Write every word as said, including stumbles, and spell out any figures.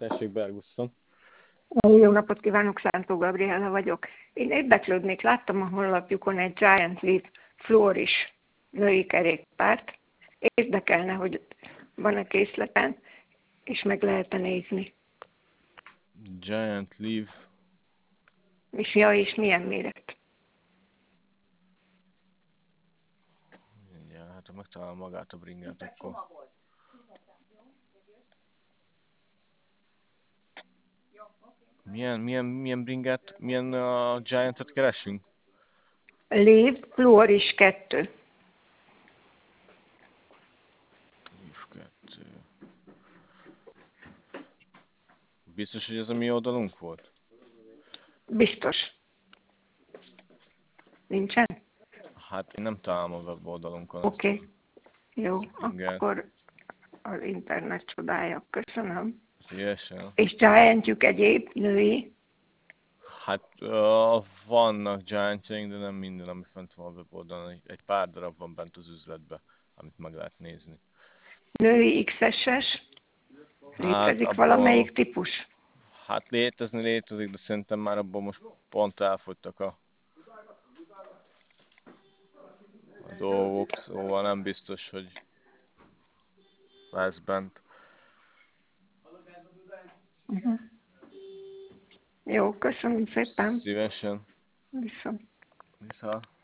Tessék, Bergusson. Jó napot kívánok, Szántó Gabriella vagyok. Én érdeklődnék, láttam a honlapjukon egy Giant Leap Flourish női kerékpárt. Érdekelne, hogy van-e készleten, és meg lehet-e nézni. Giant Leap. És ja, és milyen méret? Ja, hát ha megtalálom magát a bringát, akkor... Milyen, milyen, milyen bringát, milyen uh, Giant-et keresünk? Leap Flourish kettő. Leaf kettő. Biztos, hogy ez a mi oldalunk volt? Biztos. Nincsen? Hát én nem találom a weboldalunkon ezt Oké. Okay. Jó, bringát. akkor az internet csodája. Köszönöm. Szívesen. És Giantjuk egyéb női? Hát uh, vannak Giantjaink, de nem minden, ami fent van a weboldalon. Egy, egy pár darab van bent az üzletben, amit meg lehet nézni. Női iksz es-es? Hát Létezik abból, valamelyik típus? hát létezni létezik, de szerintem már abból most pont elfogytak a, a dolgok, szóval nem biztos, hogy lesz bent. Uh-huh. Jó, köszönöm szépen. Szívesen. Viszont. Viszont.